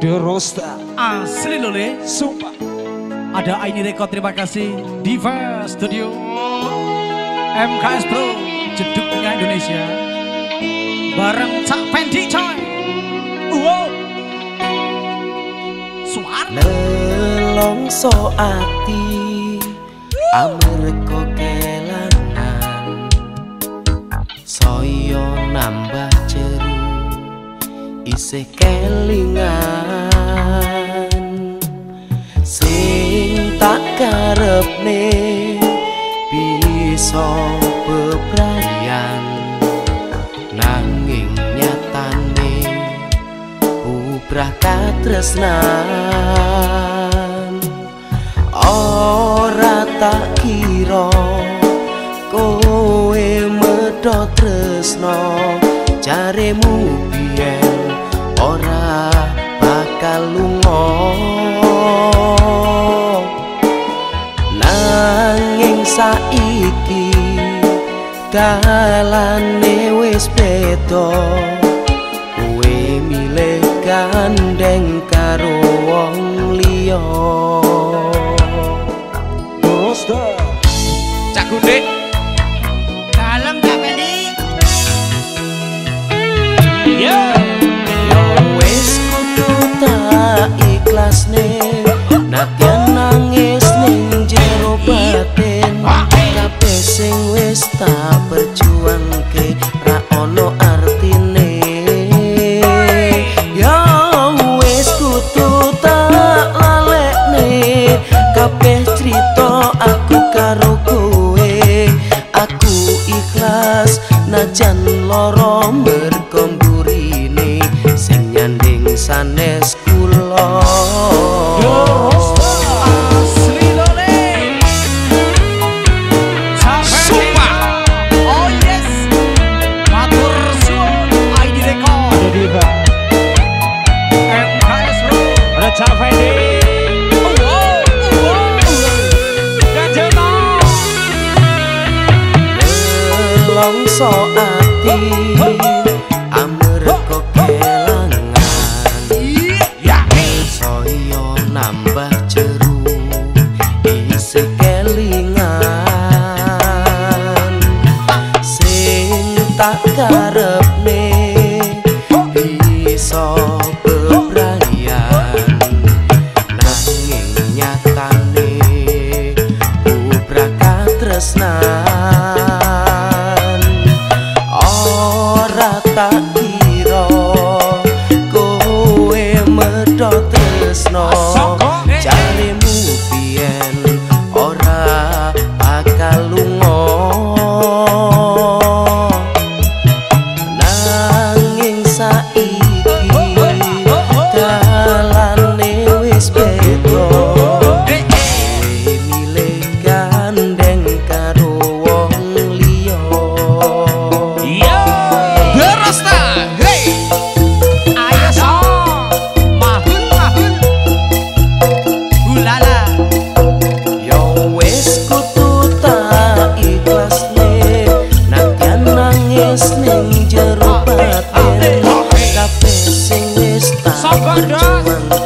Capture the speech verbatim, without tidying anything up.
The Rosta asli loh le, sumpah. ada Aini Record, terima kasih Diva Studio, M K S Pro, jeduknya Indonesia, bareng Cak Fendi coy. Wow, suara nelongso ati amarga kelangan, saya nambah jeru isih kelingan, sing tak karepne bisa bebrayan, nanging nyatane ubrah katresnan. Ora tak kira kowe medhot tresno, jaremu biyen ora bakal lunga, nanging saiki dalane wis beda, kowe milih gandeng karo wong liya. Cak Gundik dalam Cak Fendi. yeah. Yo wis kudu tak ikhlasne, nadyan nangis ning jero batin, kabeh sing wis tak perjuangke ra ono artine. Yo wis kudu tak lalekne, kabeh crita aku karo kowe, aku ikhlas najan lara mergo mburine sing nyanding sanes kula. Asli loh le, Cak Fendi. Oh yes, matur suwun Aini Record, Ada Diva, M K S Pro. ada Cak Fendi. Nelongso ati amarga kelangan, saya nambah jeru isih kelingan, sing tak karepne bisa bebrayan, nanging nyatane ubrah katresnan. Ora tak kira kowe medhot tresno, jaremu biyen ora bakal lunga, nanging saiki dalane wis beda, kowe milih gandeng karo wong liya. The Rosta, hey, ayo dong, mahun mahun, ulala. Yo wis kudu tak ikhlasne, nadyan nangis ning jero batin, kabeh sing wis tak Sabar, Dok. perjuangke